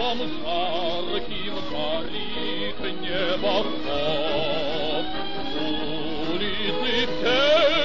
Днем жарким горит небосвод, улицы все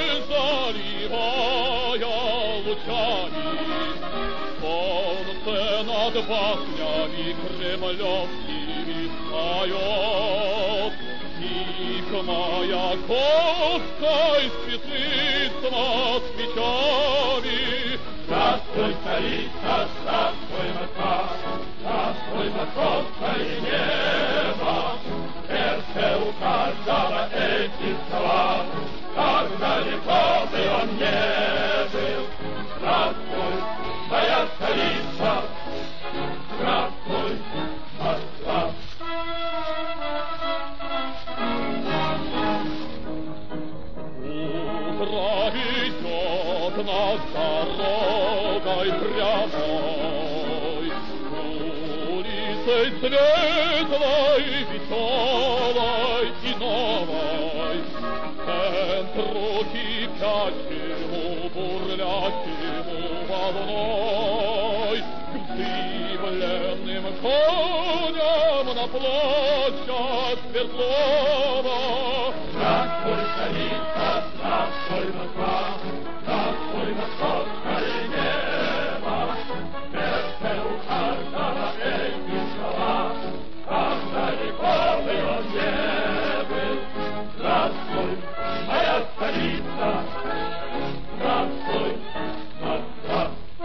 заливая лучами, солнце над башнями кремлевскими встает, и к Маяковской спешит над свечами. Здравствуй, столица, здравствуй, Москва, здравствуй, московское небо. В сердце у каждого эти слова, как далеко бы он не был. Здравствуй, моя столица, здравствуй, Москва. Утро идет над дорогой прямой, улицей светлой, веселой и новой, центру кипящему, бурлящему волной, к вздыбленным коням на площадь Свердлова. Здравствуй, столица, здравствуй, Москва, здравствуй, московское небо. В сердце у каждого эти слова, как далеко бы он не был. Здравствуй, моя столица, здравствуй, Москва.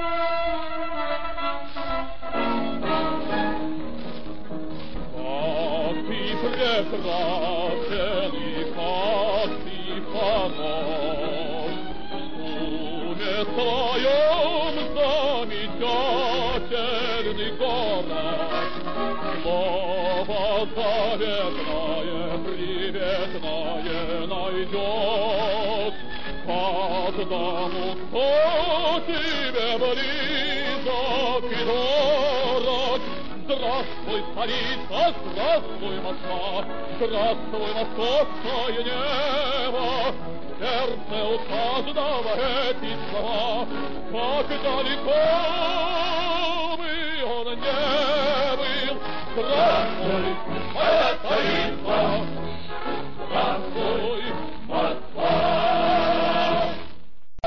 Как ты прекрасен и как ты хорош, в шуме своем замечательный город. Слово заветное, приветное найдет каждому, кто тебе близок и дорог. Здравствуй, столица, здравствуй, Москва, здравствуй, московское небо. В сердце у каждого эти слова, как далеко